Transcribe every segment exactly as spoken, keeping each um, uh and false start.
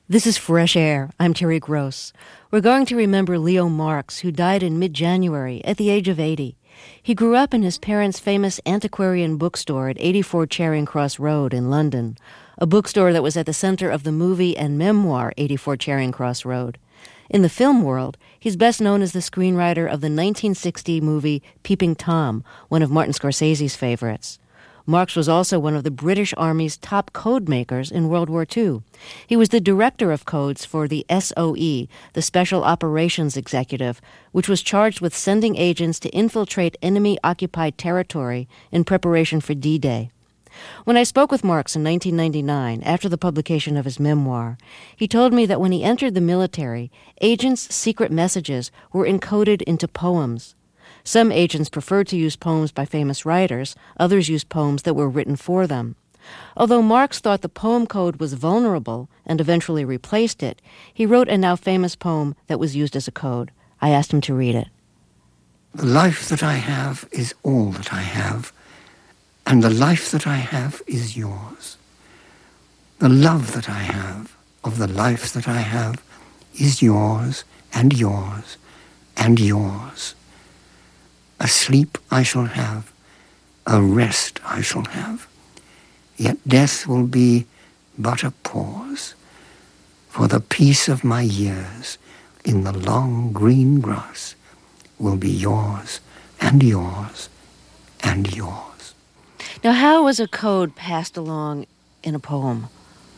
This is Fresh Air. I'm Terry Gross. We're going to remember Leo Marx, who died in mid-January at the age of eighty. He grew up in his parents' famous antiquarian bookstore at eighty-four Charing Cross Road in London, a bookstore that was at the center of the movie and memoir eighty-four Charing Cross Road. In the film world, he's best known as the screenwriter of the nineteen sixty movie Peeping Tom, one of Martin Scorsese's favorites. Marx was also one of the British Army's top code makers in World War Two. He was the director of codes for the S O E, the Special Operations Executive, which was charged with sending agents to infiltrate enemy-occupied territory in preparation for D-Day. When I spoke with Marx in nineteen ninety-nine, after the publication of his memoir, he told me that when he entered the military, agents' secret messages were encoded into poems. Some agents preferred to use poems by famous writers, others used poems that were written for them. Although Marx thought the poem code was vulnerable and eventually replaced it, he wrote a now famous poem that was used as a code. I asked him to read it. The life that I have is all that I have, and the life that I have is yours. The love that I have of the life that I have is yours and yours and yours. A sleep I shall have, a rest I shall have, yet death will be but a pause, for the peace of my years in the long green grass will be yours and yours and yours. Now, how was a code passed along in a poem?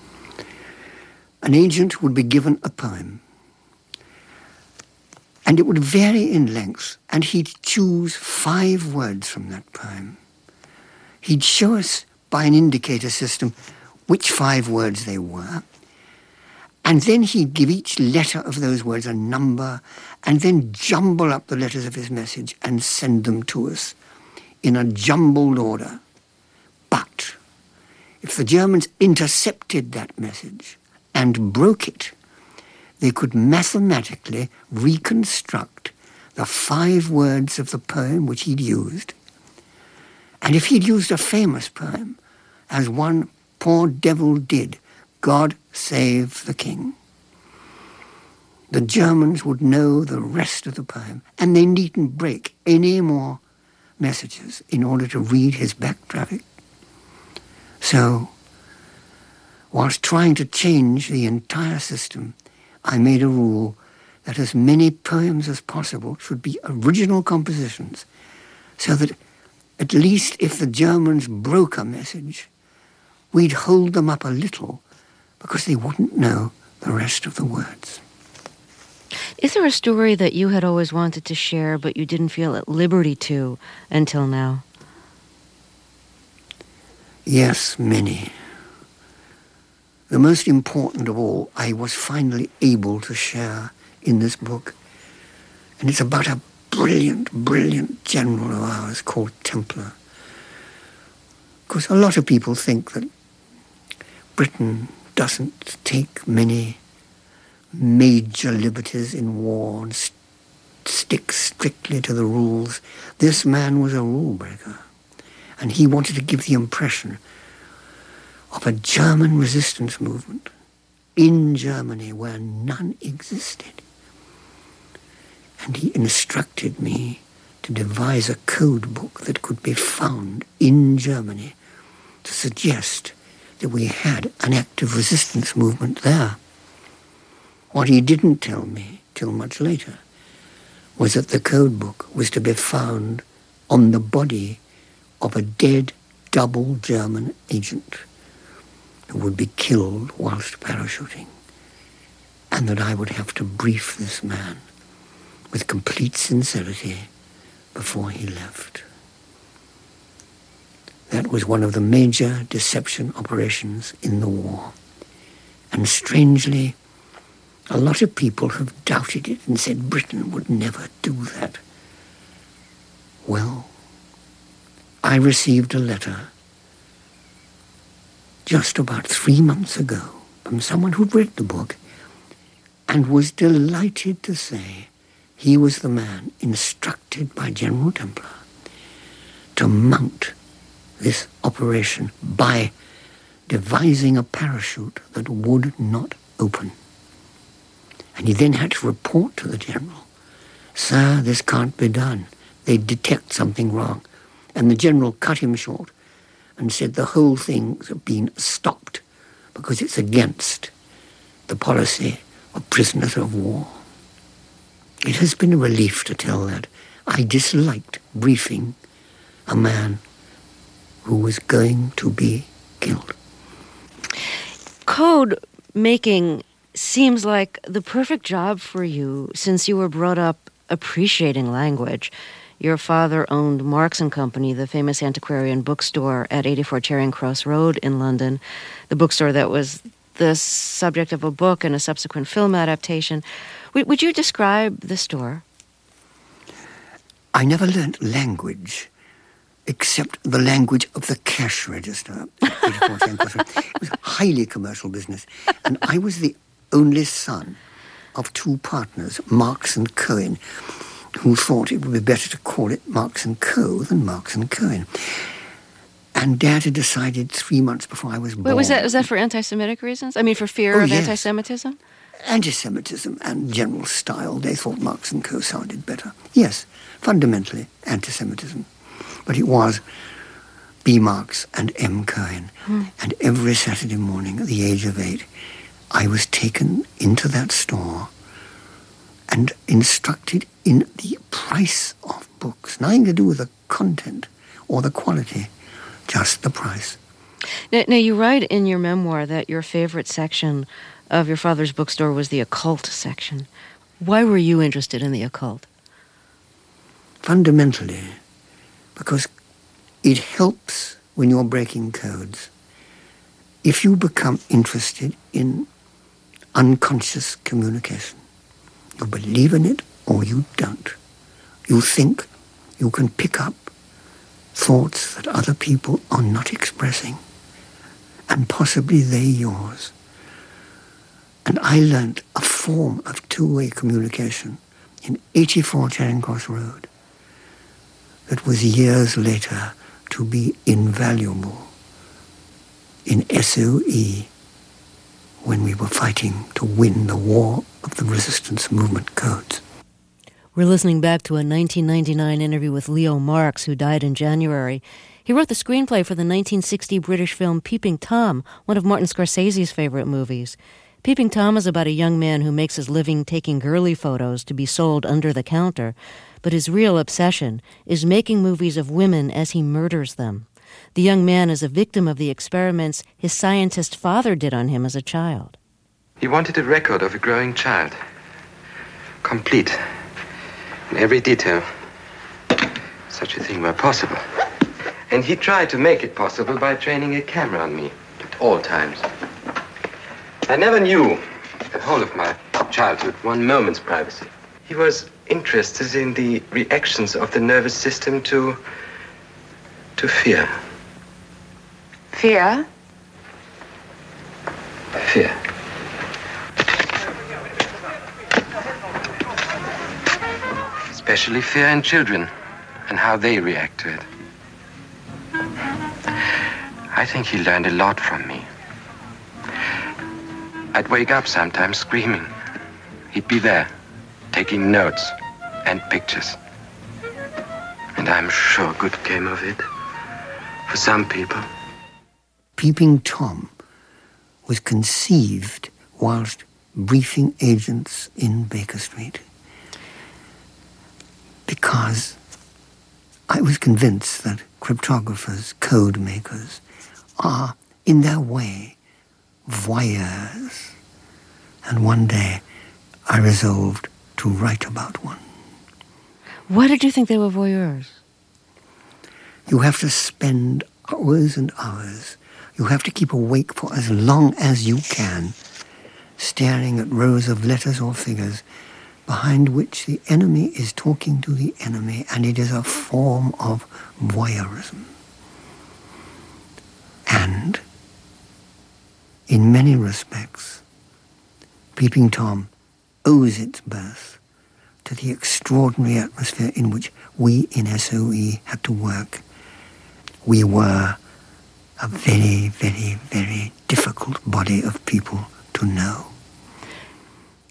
An agent would be given a poem, and it would vary in length, and he'd choose five words from that poem. He'd show us by an indicator system which five words they were, and then he'd give each letter of those words a number, and then jumble up the letters of his message and send them to us in a jumbled order. But if the Germans intercepted that message and broke it, they could mathematically reconstruct the five words of the poem which he'd used. And if he'd used a famous poem, as one poor devil did, God Save the King, the Germans would know the rest of the poem, and they needn't break any more messages in order to read his back traffic. So, whilst trying to change the entire system, I made a rule that as many poems as possible should be original compositions, so that at least if the Germans broke a message, we'd hold them up a little because they wouldn't know the rest of the words. Is there a story that you had always wanted to share but you didn't feel at liberty to until now? Yes, many. The most important of all, I was finally able to share in this book. And it's about a brilliant, brilliant general of ours called Templar. Because a lot of people think that Britain doesn't take many major liberties in war and st- stick strictly to the rules. This man was a rule breaker. And he wanted to give the impression of a German resistance movement in Germany where none existed. And he instructed me to devise a code book that could be found in Germany to suggest that we had an active resistance movement there. What he didn't tell me till much later was that the code book was to be found on the body of a dead double German agent who would be killed whilst parachuting, and that I would have to brief this man with complete sincerity before he left. That was one of the major deception operations in the war. And strangely, a lot of people have doubted it and said Britain would never do that. Well, I received a letter just about three months ago from someone who'd read the book and was delighted to say he was the man instructed by General Templar to mount this operation by devising a parachute that would not open. And he then had to report to the general, "Sir, this can't be done. They detect something wrong." And the general cut him short and said the whole thing's been stopped because it's against the policy of prisoners of war. It has been a relief to tell that. I disliked briefing a man who was going to be killed. Code making seems like the perfect job for you since you were brought up appreciating language. Your father owned Marks and Company, the famous antiquarian bookstore at eighty-four Charing Cross Road in London, the bookstore that was the subject of a book and a subsequent film adaptation. W- would you describe the store? I never learnt language except the language of the cash register. It was a highly commercial business. And I was the only son of two partners, Marks and Cohen, who thought it would be better to call it Marks and Co. than Marks and Cohen. And Dad had decided three months before I was born. Wait, was that was that for anti-Semitic reasons? I mean, for fear oh, of yes. anti-Semitism? Anti-Semitism and general style. They thought Marks and Co. sounded better. Yes, fundamentally anti-Semitism. But it was B. Marks and M. Cohen. Hmm. And every Saturday morning at the age of eight, I was taken into that store and instructed in the price of books. Nothing to do with the content or the quality, just the price. Now, now, you write in your memoir that your favorite section of your father's bookstore was the occult section. Why were you interested in the occult? Fundamentally, because it helps when you're breaking codes. If you become interested in unconscious communication, you believe in it or you don't. You think you can pick up thoughts that other people are not expressing, and possibly they're yours. And I learnt a form of two-way communication in eighty-four Charing Cross Road that was years later to be invaluable in S O E when we were fighting to win the war of the resistance movement codes. We're listening back to a nineteen ninety-nine interview with Leo Marks, who died in January. He wrote the screenplay for the nineteen sixty British film Peeping Tom, one of Martin Scorsese's favorite movies. Peeping Tom is about a young man who makes his living taking girly photos to be sold under the counter, but his real obsession is making movies of women as he murders them. The young man is a victim of the experiments his scientist father did on him as a child. He wanted a record of a growing child, complete, in every detail. Such a thing were possible. And he tried to make it possible by training a camera on me at all times. I never knew, the whole of my childhood, one moment's privacy. He was interested in the reactions of the nervous system to, to fear. Fear? Fear. Especially fear in children and how they react to it. I think he learned a lot from me. I'd wake up sometimes screaming. He'd be there, taking notes and pictures. And I'm sure good came of it, for some people. Peeping Tom was conceived whilst briefing agents in Baker Street, because I was convinced that cryptographers, code makers, are, in their way, voyeurs. And one day, I resolved to write about one. Why did you think they were voyeurs? You have to spend hours and hours. You have to keep awake for as long as you can, staring at rows of letters or figures behind which the enemy is talking to the enemy, and it is a form of voyeurism. And, in many respects, Peeping Tom owes its birth to the extraordinary atmosphere in which we in S O E had to work. We were a very, very, very difficult body of people to know.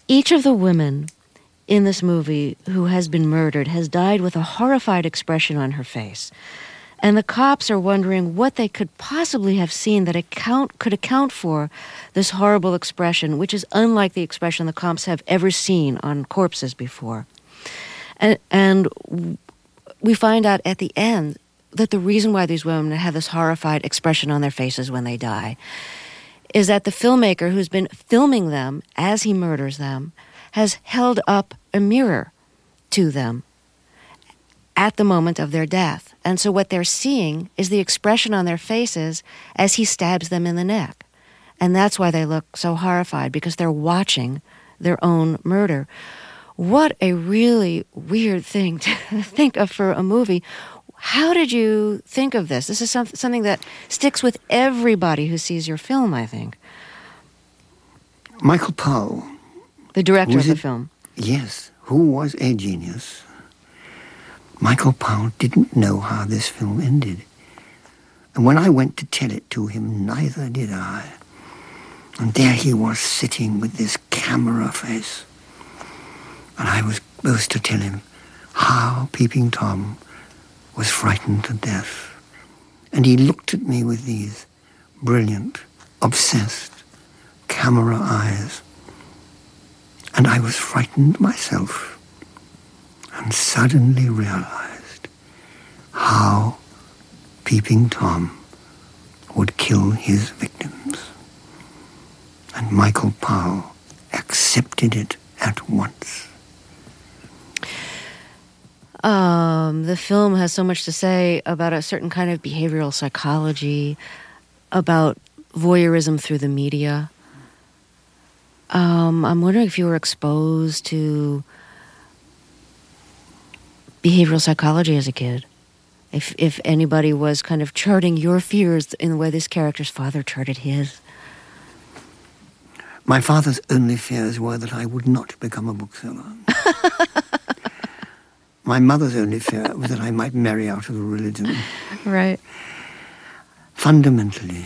Each of the women in this movie who has been murdered has died with a horrified expression on her face. And the cops are wondering what they could possibly have seen that account could account for this horrible expression, which is unlike the expression the cops have ever seen on corpses before. And, and we find out at the end that the reason why these women have this horrified expression on their faces when they die is that the filmmaker who's been filming them as he murders them has held up a mirror to them at the moment of their death. And so what they're seeing is the expression on their faces as he stabs them in the neck. And that's why they look so horrified, because they're watching their own murder. What a really weird thing to think of for a movie. How did you think of this? This is some, something that sticks with everybody who sees your film, I think. Michael Powell. The director of the it? film. Yes, who was a genius. Michael Powell didn't know how this film ended. And when I went to tell it to him, neither did I. And there he was sitting with this camera face. And I was supposed to tell him how Peeping Tom was frightened to death. And he looked at me with these brilliant, obsessed camera eyes. And I was frightened myself, and suddenly realized how Peeping Tom would kill his victims. And Michael Powell accepted it at once. Um, the film has so much to say about a certain kind of behavioral psychology, about voyeurism through the media. Um, I'm wondering if you were exposed to behavioral psychology as a kid. If if anybody was kind of charting your fears in the way this character's father charted his. My father's only fears were that I would not become a bookseller. My mother's only fear was that I might marry out of a religion. Right. Fundamentally,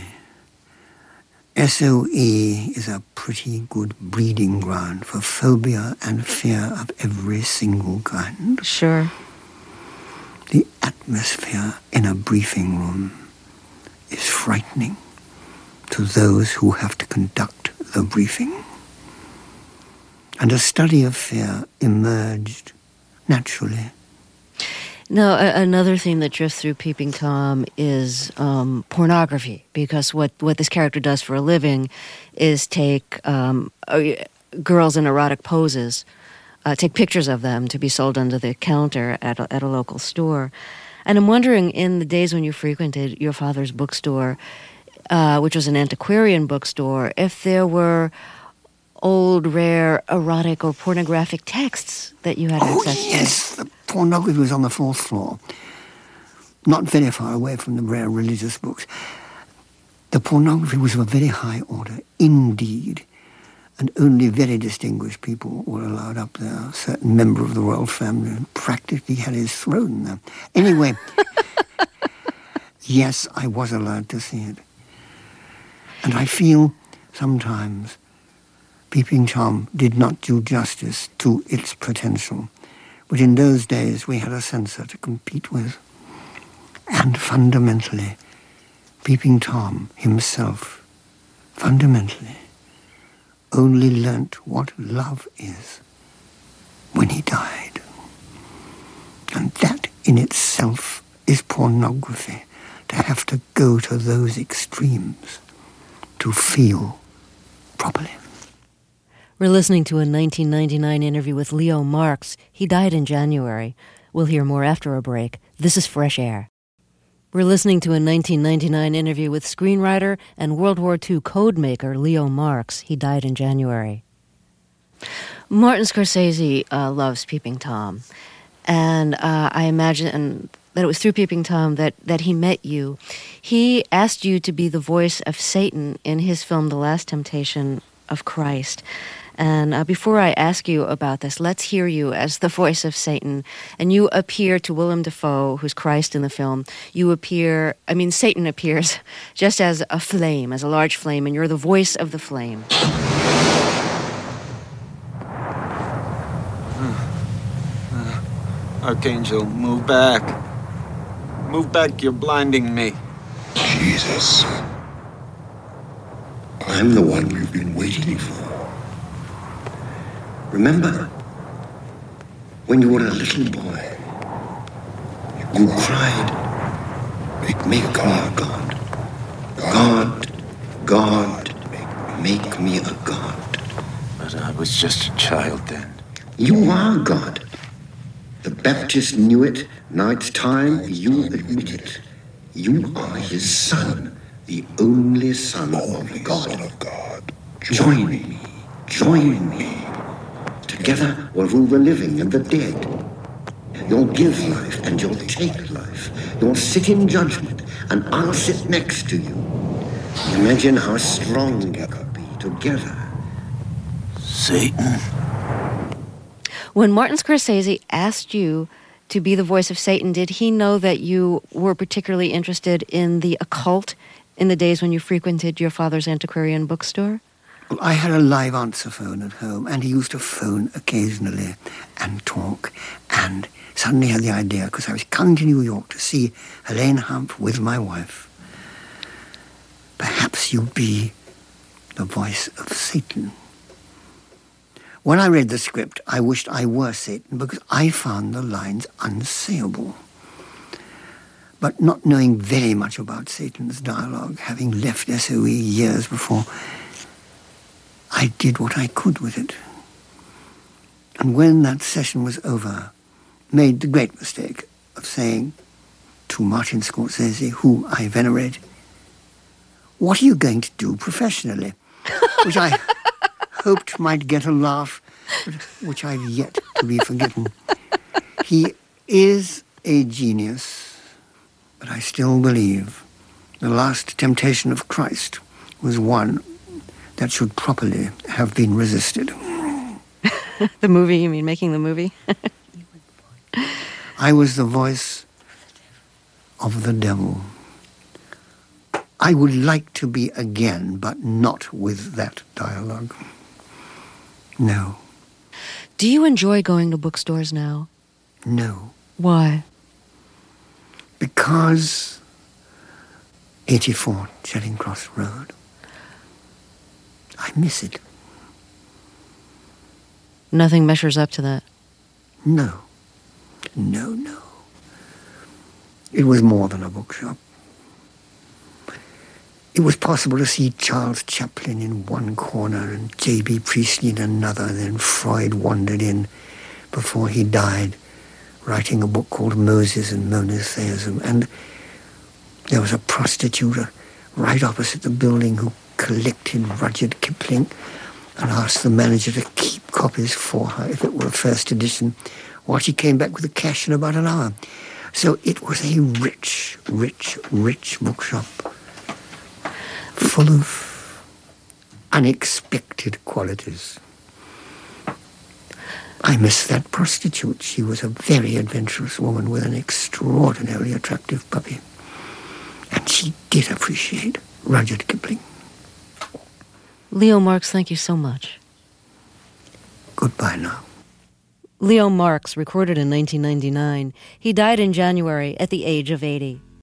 S O E is a pretty good breeding ground for phobia and fear of every single kind. Sure. The atmosphere in a briefing room is frightening to those who have to conduct the briefing. And a study of fear emerged naturally. Now, a- another theme that drifts through Peeping Tom is um, pornography, because what, what this character does for a living is take um, uh, girls in erotic poses, uh, take pictures of them to be sold under the counter at a, at a local store. And I'm wondering, in the days when you frequented your father's bookstore, uh, which was an antiquarian bookstore, if there were old, rare, erotic or pornographic texts that you had oh, access to. Oh, yes, the pornography was on the fourth floor, not very far away from the rare religious books. The pornography was of a very high order, indeed, and only very distinguished people were allowed up there. A certain member of the royal family practically had his throne there. Anyway, yes, I was allowed to see it. And I feel sometimes Peeping Tom did not do justice to its potential. But in those days, we had a censor to compete with. And fundamentally, Peeping Tom himself, fundamentally, only learnt what love is when he died. And that in itself is pornography, to have to go to those extremes to feel properly. We're listening to a nineteen ninety-nine interview with Leo Marks. He died in January. We'll hear more after a break. This is Fresh Air. We're listening to a nineteen ninety-nine interview with screenwriter and World War Two codemaker Leo Marks. He died in January. Martin Scorsese uh, loves Peeping Tom. And uh, I imagine and that it was through Peeping Tom that, that he met you. He asked you to be the voice of Satan in his film The Last Temptation of Christ. And uh, before I ask you about this, let's hear you as the voice of Satan. And you appear to Willem Dafoe, who's Christ in the film. You appear, I mean, Satan appears just as a flame, as a large flame, and you're the voice of the flame. Archangel, move back. Move back, you're blinding me. Jesus. I'm the one you've been waiting for. Remember, when you were a little boy, you cried, make me a god. God, God, make me a god. But I was just a child then. You are God. The Baptist knew it. Now it's time you admit it. You are his son, the only son of God. Son of God. Join me. Join me. Together we'll rule the living and the dead. You'll give life and you'll take life. You'll sit in judgment and I'll sit next to you. Imagine how strong you could be together. Satan. When Martin Scorsese asked you to be the voice of Satan, did he know that you were particularly interested in the occult in the days when you frequented your father's antiquarian bookstore? Well, I had a live answer phone at home, and he used to phone occasionally and talk, and suddenly had the idea, because I was coming to New York to see Helene Hump with my wife, perhaps you'd be the voice of Satan. When I read the script, I wished I were Satan because I found the lines unsayable. But not knowing very much about Satan's dialogue, having left S O E years before, I did what I could with it. And when that session was over, made the great mistake of saying to Martin Scorsese, whom I venerate, "What are you going to do professionally?" Which I hoped might get a laugh, but which I've yet to be forgiven. He is a genius, but I still believe the last temptation of Christ was one that should properly have been resisted. The movie, you mean making the movie? I was the voice of the devil. I would like to be again, but not with that dialogue. No. Do you enjoy going to bookstores now? No. Why? Because eighty-four Charing Cross Road. I miss it. Nothing measures up to that. No. No, no. It was more than a bookshop. It was possible to see Charles Chaplin in one corner and J B Priestley in another. Then Freud wandered in before he died, writing a book called Moses and Monotheism. And there was a prostitute right opposite the building who collected Rudyard Kipling and asked the manager to keep copies for her if it were a first edition, while she came back with the cash in about an hour. So it was a rich, rich, rich bookshop, full of unexpected qualities. I miss that prostitute. She was a very adventurous woman with an extraordinarily attractive puppy. And she did appreciate Rudyard Kipling. Leo Marx, thank you so much. Goodbye now. Leo Marx, recorded in nineteen ninety-nine. He died in January at the age of eighty.